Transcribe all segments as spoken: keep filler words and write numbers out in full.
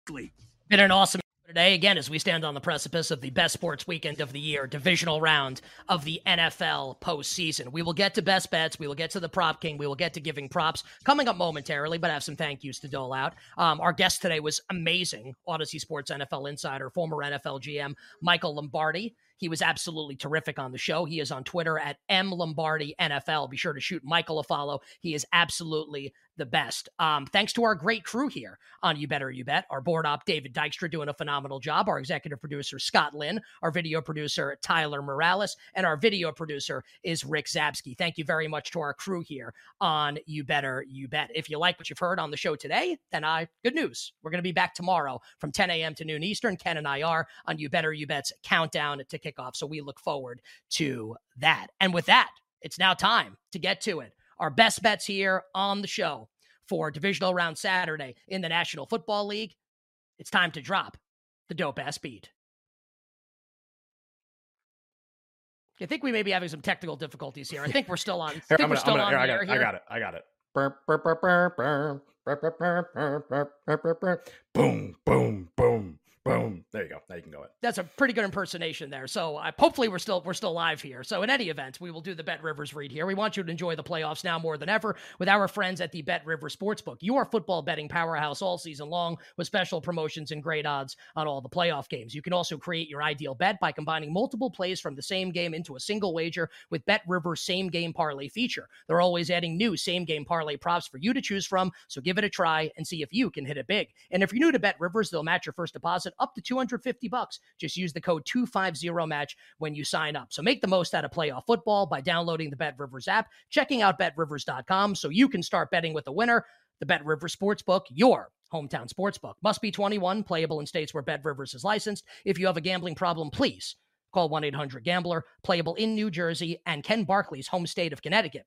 weekly. Been an awesome today, again, as we stand on the precipice of the best sports weekend of the year, divisional round of the N F L postseason. We will get to best bets. We will get to the prop king. We will get to giving props coming up momentarily, but I have some thank yous to dole out. Um, our guest today was amazing. Odyssey Sports N F L insider, former N F L G M, Michael Lombardi. He was absolutely terrific on the show. He is on Twitter at M Lombardi N F L. Be sure to shoot Michael a follow. He is absolutely the best. Um, thanks to our great crew here on You Better You Bet. Our board op, David Dykstra, doing a phenomenal job. Our executive producer, Scott Lynn. Our video producer, Tyler Morales. And our video producer is Rick Zabsky. Thank you very much to our crew here on You Better You Bet. If you like what you've heard on the show today, then I good news. We're going to be back tomorrow from ten a.m. to noon Eastern. Ken and I are on You Better You Bet's countdown to kickoff. So we look forward to that. And with that, it's now time to get to it. Our best bets here on the show for divisional round Saturday in the National Football League. It's time to drop the dope ass beat. I think we may be having some technical difficulties here. I think we're still on. I think here, we're gonna, still gonna, on here, the I got air it, here. I got it. I got it. Burr, burr, burr, burr, burr, burr, burr, burr, burr, burr, burr. Boom, boom, boom, boom. There you go. Now you can go in. That's a pretty good impersonation there. So uh, hopefully we're still we're still live here. So in any event, we will do the Bet Rivers read here. We want you to enjoy the playoffs now more than ever with our friends at the Bet Rivers Sportsbook, your football betting powerhouse all season long with special promotions and great odds on all the playoff games. You can also create your ideal bet by combining multiple plays from the same game into a single wager with Bet Rivers Same Game Parlay feature. They're always adding new Same Game Parlay props for you to choose from, so give it a try and see if you can hit it big. And if you're new to Bet Rivers, they'll match your first deposit up to two hundred fifty bucks. Just use the code two fifty match when you sign up. So make the most out of playoff football by downloading the Bet Rivers app, checking out bet rivers dot com so you can start betting with a winner. The Bet Rivers Sportsbook, your hometown sportsbook. Must be twenty-one, playable in states where Bet Rivers is licensed. If you have a gambling problem, please call one eight hundred gambler, playable in New Jersey and Ken Barkley's home state of Connecticut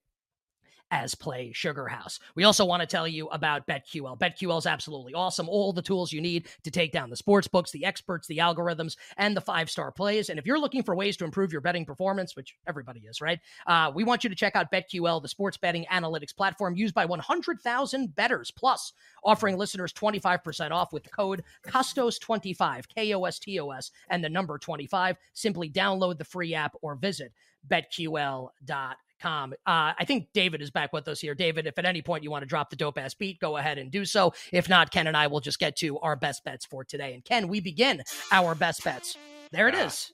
as Play Sugar House. We also want to tell you about BetQL. BetQL is absolutely awesome. All the tools you need to take down the sports books, the experts, the algorithms, and the five-star plays. And if you're looking for ways to improve your betting performance, which everybody is, right? Uh, we want you to check out BetQL, the sports betting analytics platform used by one hundred thousand bettors, plus offering listeners twenty-five percent off with the code Costos twenty-five, K O S T O S, and the number twenty-five. Simply download the free app or visit bet Q L dot com. Com. Uh, I think David is back with us here. David, if at any point you want to drop the dope ass beat, go ahead and do so. If not, Ken and I will just get to our best bets for today. And Ken, we begin our best bets. There it is.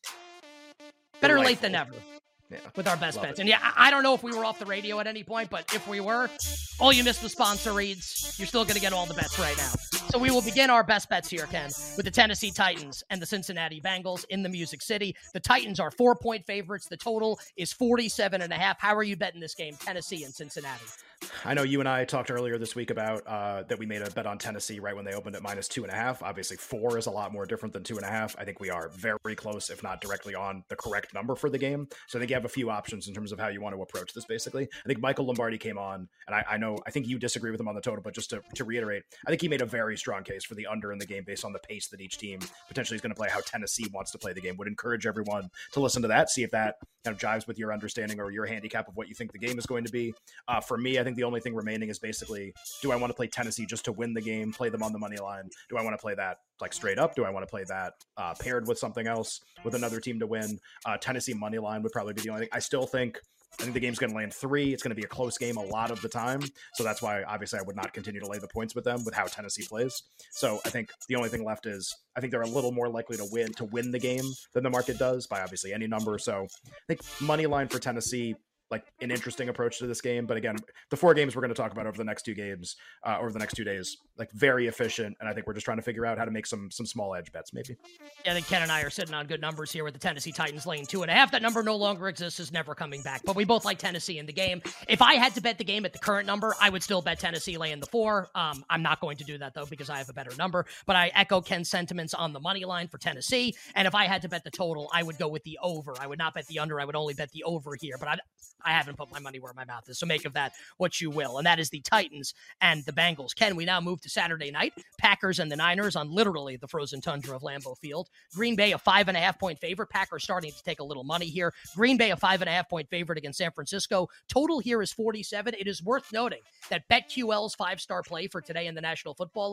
Better Delightful. late than never. Yeah, with our best love bets. it. And yeah, I I don't know if we were off the radio at any point, but if we were, all you missed was sponsor reads. You're still going to get all the bets right now. So we will begin our best bets here, Ken, with the Tennessee Titans and the Cincinnati Bengals in the Music City. The Titans are four-point favorites. The total is forty-seven and a half. How are you betting this game, Tennessee and Cincinnati? I know you and I talked earlier this week about uh, that we made a bet on Tennessee right when they opened at minus two and a half. Obviously, four is a lot more different than two and a half. I think we are very close, if not directly on the correct number for the game. So I think you have a few options in terms of how you want to approach this, basically. I think Michael Lombardi came on, and I, I know, I think you disagree with him on the total, but just to, to reiterate, I think he made a very strong case for the under in the game based on the pace that each team potentially is going to play, how Tennessee wants to play the game. Would encourage everyone to listen to that, see if that kind of jives with your understanding or your handicap of what you think the game is going to be. Uh, for me, I think the only thing remaining is basically, do I want to play Tennessee just to win the game, play them on the money line? Do I want to play that like straight up? Do I want to play that uh, paired with something else, with another team to win? Uh, Tennessee money line would probably be the only thing. I still think I think the game's going to land three. It's going to be a close game a lot of the time. So that's why, obviously, I would not continue to lay the points with them with how Tennessee plays. So I think the only thing left is I think they're a little more likely to win to win the game than the market does by obviously any number. So I think money line for Tennessee, like an interesting approach to this game. But again, the four games we're going to talk about over the next two games, uh, over the next two days, like very efficient. And I think we're just trying to figure out how to make some some small edge bets, maybe. Yeah, I think Ken and I are sitting on good numbers here with the Tennessee Titans laying two and a half. That number no longer exists, is never coming back. But we both like Tennessee in the game. If I had to bet the game at the current number, I would still bet Tennessee laying the four. Um, I'm not going to do that, though, because I have a better number. But I echo Ken's sentiments on the money line for Tennessee. And if I had to bet the total, I would go with the over. I would not bet the under. I would only bet the over here. But I, I haven't put my money where my mouth is. So make of that what you will. And that is the Titans and the Bengals. Ken, we now move to Saturday night. Packers and the Niners on literally the frozen tundra of Lambeau Field. Green Bay, a five and a half point favorite. Packers starting to take a little money here. Green Bay, a five and a half point favorite against San Francisco. Total here is forty-seven. It is worth noting that BetQL's five-star play for today in the National Football League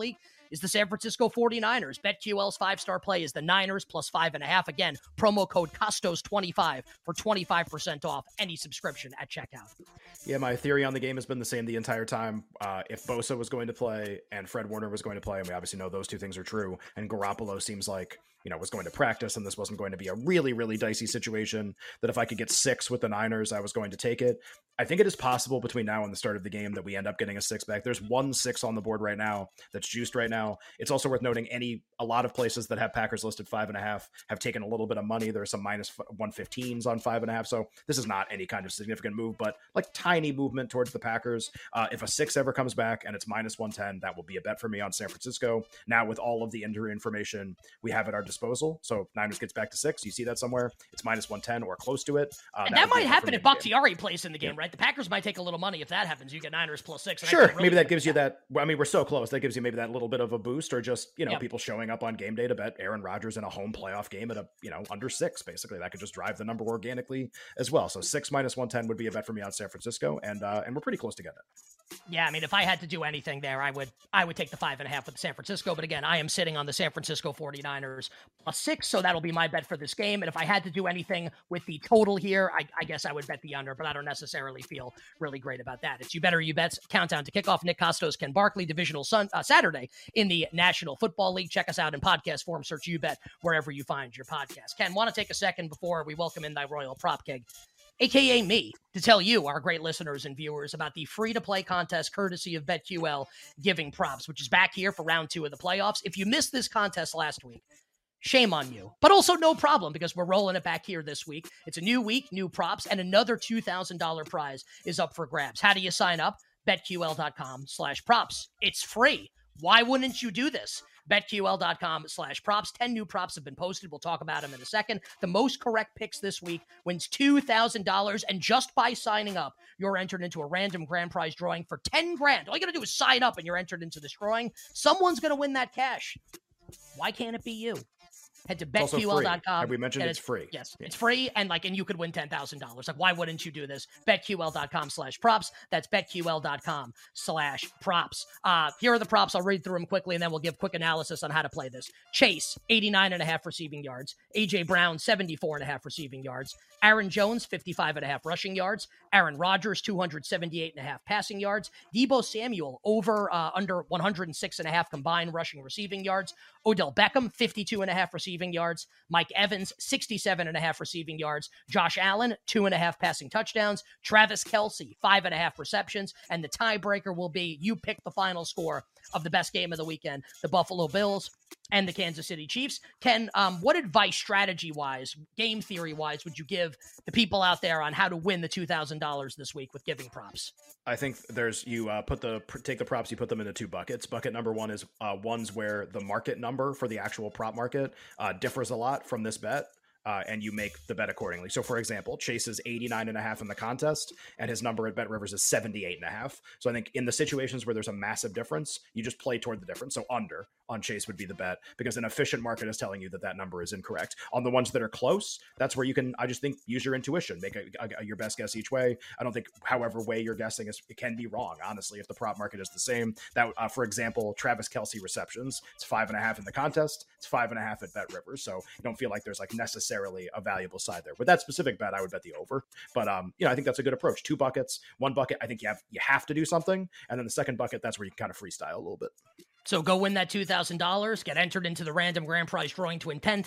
is the San Francisco forty-niners. BetQL's five-star play is the Niners plus five and a half. Again, promo code Costos twenty-five for twenty-five percent off any subscription at checkout. Yeah, my theory on the game has been the same the entire time. Uh, if Bosa was going to play and Fred Warner was going to play, and we obviously know those two things are true, and Garoppolo seems like, you know, was going to practice and this wasn't going to be a really, really dicey situation, that if I could get six with the Niners, I was going to take it. I think it is possible between now and the start of the game that we end up getting a six back. There's one six on the board right now that's juiced right now. It's also worth noting any a lot of places that have Packers listed five and a half have taken a little bit of money. There's some minus one fifteens on five and a half. So this is not any kind of significant move, but like tiny movement towards the Packers. Uh, if a six ever comes back and it's minus one ten, that will be a bet for me on San Francisco. Now with all of the injury information we have at our disposal. So Niners gets back to six. You see that somewhere? It's minus one ten or close to it. Uh, and that, that might happen if Bakhtiari game. plays in the game, yeah. right? The Packers might take a little money if that happens. You get Niners plus six. Sure, really maybe that gives you that. Well, I mean, we're so close. That gives you maybe that little bit of a boost, or just, you know, yep. people showing up on game day to bet Aaron Rodgers in a home playoff game at a, you know, under six. Basically, that could just drive the number organically as well. So six minus one ten would be a bet for me on San Francisco, and uh, and we're pretty close to getting it. Yeah, I mean, if I had to do anything there, I would I would take the five and a half with San Francisco. But again, I am sitting on the San Francisco forty-niners plus six, so that'll be my bet for this game. And if I had to do anything with the total here, I, I guess I would bet the under, but I don't necessarily feel really great about that. It's You Better You Bets countdown to kickoff. Nick Costos, Ken Barkley, divisional sun, uh, Saturday in the National Football League. Check us out in podcast form. Search You Bet wherever you find your podcast. Ken, want to take a second before we welcome in thy Royal Prop King, a k a me, to tell you, our great listeners and viewers, about the free-to-play contest courtesy of BetQL Giving Props, which is back here for round two of the playoffs. If you missed this contest last week, shame on you. But also no problem, because we're rolling it back here this week. It's a new week, new props, and another two thousand dollars prize is up for grabs. How do you sign up? BetQL.com slash props. It's free. Why wouldn't you do this? BetQL.com slash props. ten new props have been posted. We'll talk about them in a second. The most correct picks this week wins two thousand dollars. And just by signing up, you're entered into a random grand prize drawing for ten grand. All you got to do is sign up and you're entered into this drawing. Someone's going to win that cash. Why can't it be you? Head to bet Q L dot com. Have we mentioned it's, it's free? Yes, yeah. It's free, and like, and you could win ten thousand dollars. Like, why wouldn't you do this? BetQL.com slash props. That's BetQL.com slash props. Uh, here are the props. I'll read through them quickly, and then we'll give quick analysis on how to play this. Chase, eighty-nine and a half receiving yards. A J Brown, seventy-four and a half receiving yards. Aaron Jones, fifty-five and a half rushing yards. Aaron Rodgers, two hundred seventy-eight and a half passing yards. Deebo Samuel, over, uh, under one hundred six and a half combined rushing receiving yards. Odell Beckham, fifty-two and a half receiving yards. Mike Evans, sixty-seven and a half receiving yards. Josh Allen, two and a half passing touchdowns. Travis Kelce, five and a half receptions. And the tiebreaker will be, you pick the final score of the best game of the weekend, the Buffalo Bills and the Kansas City Chiefs. Ken, um, what advice, strategy-wise, game theory-wise, would you give the people out there on how to win the two thousand dollars this week with giving props? I think there's, you uh, put the, take the props, you put them into two buckets. Bucket number one is uh, ones where the market number for the actual prop market uh, differs a lot from this bet. Uh, and you make the bet accordingly. So for example, Chase is eighty-nine and a half in the contest and his number at Bet Rivers is seventy-eight and a half. So I think in the situations where there's a massive difference, you just play toward the difference. So under on Chase would be the bet, because an efficient market is telling you that that number is incorrect. On the ones that are close, that's where you can, I just think, use your intuition, make a, a, your best guess each way. I don't think however way you're guessing is, it can be wrong, honestly, if the prop market is the same. That, uh, for example, Travis Kelce receptions, it's five and a half in the contest, it's five and a half at Bet Rivers. So you don't feel like there's like necessarily a valuable side there. With that specific bet, I would bet the over. But um, you know, I think that's a good approach. Two buckets, one bucket, I think you have you have to do something, and then the second bucket, that's where you can kind of freestyle a little bit. So go win that two thousand dollars, get entered into the random grand prize drawing to win ten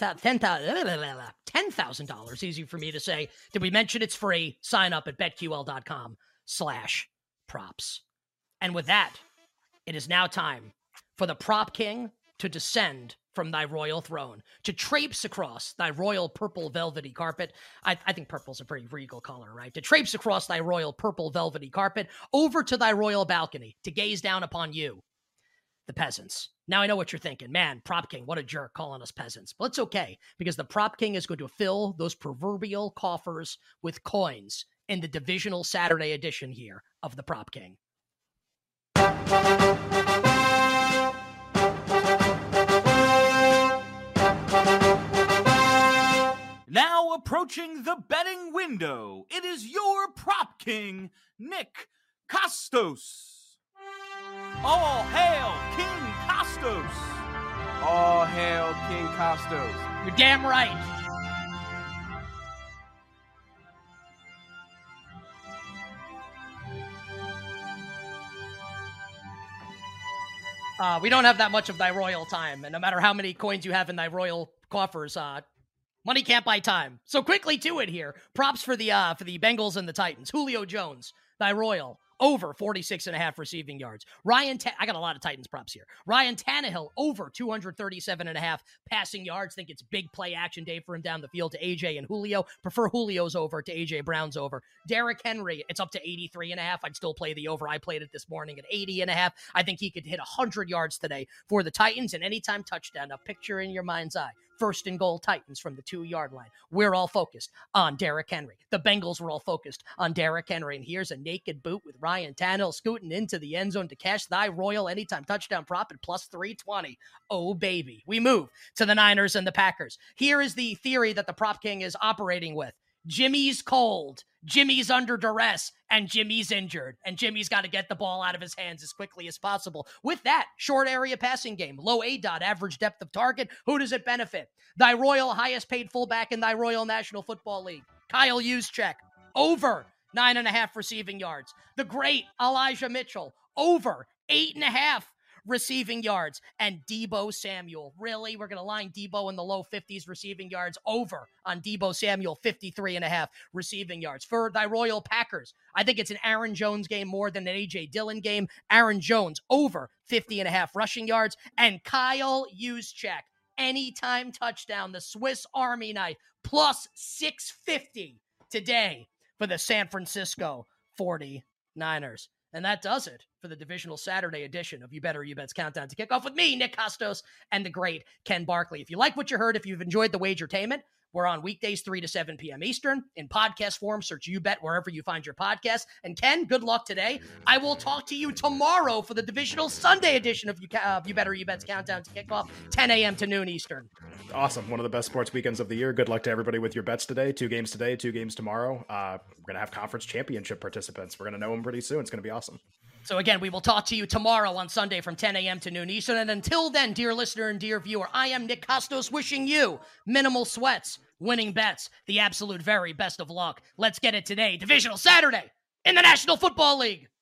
thousand dollars. Easy for me to say. Did we mention it's free? Sign up at BetQL.com slash props. And with that, it is now time for the Prop King to descend from thy royal throne, to traipse across thy royal purple velvety carpet. I, I think purple's a pretty regal color, right? To traipse across thy royal purple velvety carpet, over to thy royal balcony, to gaze down upon you, the peasants. Now I know what you're thinking. Man, Prop King, what a jerk calling us peasants. But it's okay, because the Prop King is going to fill those proverbial coffers with coins in the divisional Saturday edition here of the Prop King. Now approaching the betting window, it is your Prop King, Nick Costos. All hail King Costos! All hail King Costos. You're damn right. Uh, we don't have that much of thy royal time, and no matter how many coins you have in thy royal coffers, uh, money can't buy time. So quickly to it here. Props for the uh, for the Bengals and the Titans. Julio Jones, thy royal, over forty-six and a half receiving yards. Ryan, Ta- I got a lot of Titans props here. Ryan Tannehill, over two thirty-seven and a half passing yards. Think it's big play action day for him down the field to A J and Julio. Prefer Julio's over to A J Brown's over. Derrick Henry, it's up to eighty-three and a half. I'd still play the over. I played it this morning at eighty and a half. I think he could hit one hundred yards today for the Titans, and anytime touchdown. Now picture in your mind's eye. First and goal Titans from the two-yard line. We're all focused on Derrick Henry. The Bengals were all focused on Derrick Henry. And here's a naked boot with Ryan Tannehill scooting into the end zone to cash thy royal anytime touchdown prop at plus three twenty. Oh, baby. We move to the Niners and the Packers. Here is the theory that the Prop King is operating with. Jimmy's cold, Jimmy's under duress, and Jimmy's injured. And Jimmy's got to get the ball out of his hands as quickly as possible. With that, short area passing game, low A DOT, average depth of target. Who does it benefit? Thy royal highest paid fullback in thy Royal National Football League, Kyle Juszczyk, over nine and a half receiving yards. The great Elijah Mitchell, over eight and a half receiving yards. And Deebo Samuel. Really? We're going to line Deebo in the low fifties receiving yards, over on Deebo Samuel, fifty-three and a half receiving yards. For thy Royal Packers, I think it's an Aaron Jones game more than an A J Dillon game. Aaron Jones, over fifty and a half rushing yards. And Kyle Juszczyk, anytime touchdown, the Swiss Army knife, plus six fifty today for the San Francisco forty-niners. And that does it for the divisional Saturday edition of You Better You Bet's Countdown to Kickoff with me, Nick Costos, and the great Ken Barkley. If you like what you heard, if you've enjoyed the wagertainment, we're on weekdays, three to seven p.m. Eastern. In podcast form, search You Bet wherever you find your podcast. And Ken, good luck today. I will talk to you tomorrow for the divisional Sunday edition of You, uh, you Better You Bet's Countdown to Kickoff, ten a.m. to noon Eastern. Awesome. One of the best sports weekends of the year. Good luck to everybody with your bets today. Two games today, two games tomorrow. Uh, we're going to have conference championship participants. We're going to know them pretty soon. It's going to be awesome. So again, we will talk to you tomorrow on Sunday from ten a.m. to noon Eastern. And until then, dear listener and dear viewer, I am Nick Costos wishing you minimal sweats, winning bets, the absolute very best of luck. Let's get it today. Divisional Saturday in the National Football League.